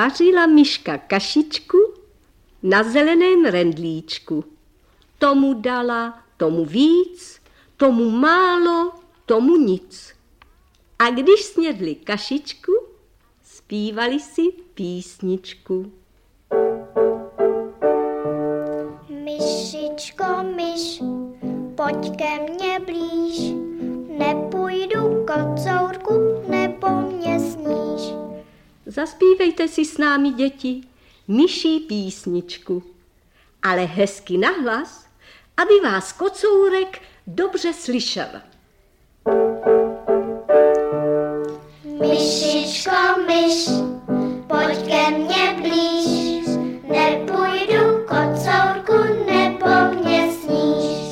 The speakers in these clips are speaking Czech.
vařila myška kašičku na zeleném rendlíčku. Tomu dala, tomu víc, tomu málo, tomu nic. A když snědli kašičku, zpívali si písničku. Myšičko, myš, pojď ke mně blíž, nepůjdu kocourku, nebo mě sníš. Zaspívejte si s námi, děti, myší písničku, ale hezky nahlas, aby vás kocourek dobře slyšel. Myšičko, myš, pojď ke mně blíž, nepůjdu kocourku, nebo mě sníš.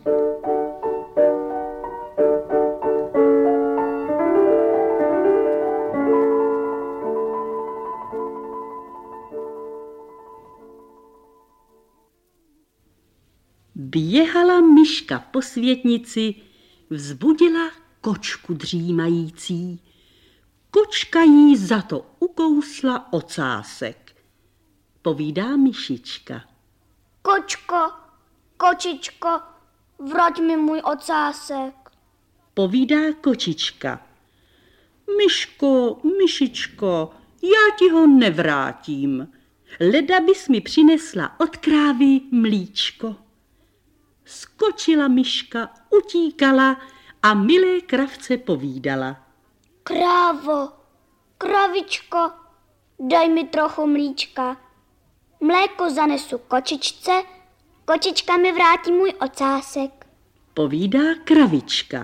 Běhala myška po světnici, vzbudila kočku dřímající. Kočka jí za to ukousla ocásek. Povídá myšička. Kočko, kočičko, vrať mi můj ocásek. Povídá kočička. Myško, myšičko, já ti ho nevrátím. Leda bys mi přinesla od krávy mlíčko. Skočila myška, utíkala a milé kravce povídala. Krávo, kravičko, daj mi trochu mlíčka. Mléko zanesu kočičce, kočička mi vrátí můj ocásek. Povídá kravička.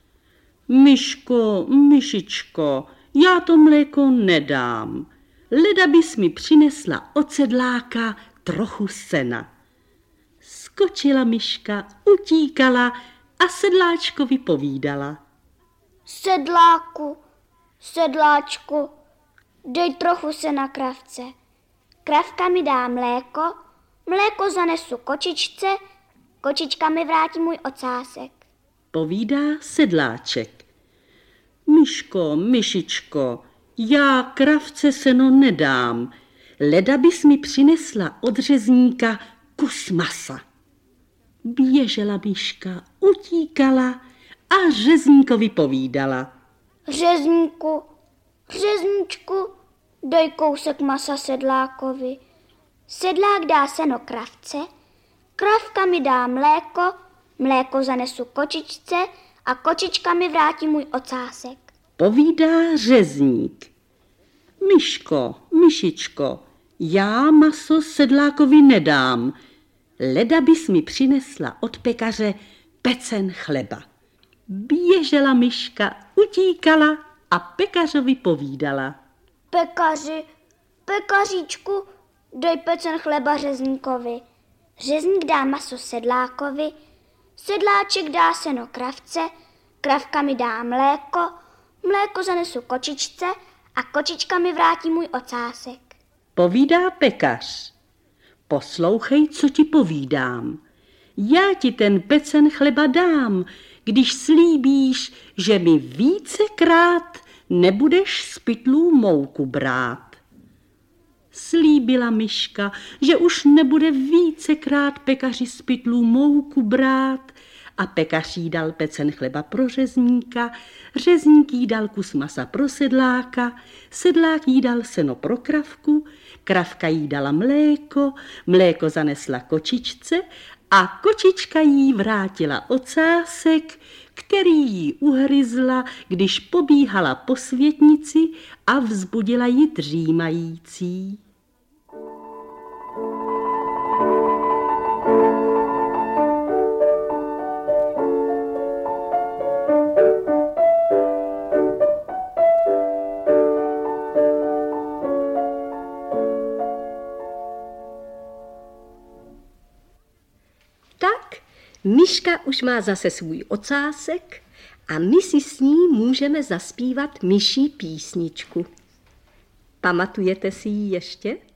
Myško, myšičko, já to mléko nedám. Leda bys mi přinesla od sedláka trochu sena. Skočila myška, utíkala a sedláčkovi povídala. Sedláku, sedláčku, dej trochu sena kravce. Kravka mi dá mléko, mléko zanesu kočičce, kočička mi vrátí můj ocásek. Povídá sedláček. Myško, myšičko, já kravce seno nedám. Leda bys mi přinesla od řezníka kus masa. Běžela myška, utíkala a řezníkovi povídala. Řezníku, řezníčku, dej kousek masa sedlákovi. Sedlák dá seno kravce, kravka mi dá mléko, mléko zanesu kočičce a kočička mi vrátí můj ocásek. Povídá řezník. Myško, myšičko, já maso sedlákovi nedám. Leda bys mi přinesla od pekaře pecen chleba. Běžela myška, utíkala a pekařovi povídala. Pekaři, pekaříčku, dej pecen chleba řezníkovi. Řezník dá maso sedlákovi, sedláček dá seno kravce, kravka mi dá mléko, mléko zanesu kočičce a kočička mi vrátí můj ocásek. Povídá pekař. Poslouchej, co ti povídám. Já ti ten pecen chleba dám, když slíbíš, že mi vícekrát nebudeš z pytlů mouku brát. Slíbila myška, že už nebude vícekrát pekaři z pytlů mouku brát a pekař jí dal pecen chleba pro řezníka, řezník jí dal kus masa pro sedláka, sedlák jí dal seno pro kravku, kravka jí dala mléko, mléko zanesla kočičce a kočička jí vrátila ocásek, který jí uhryzla, když pobíhala po světnici a vzbudila ji dřímající. Tak, myška už má zase svůj ocásek a my si s ní můžeme zaspívat myší písničku. Pamatujete si ji ještě?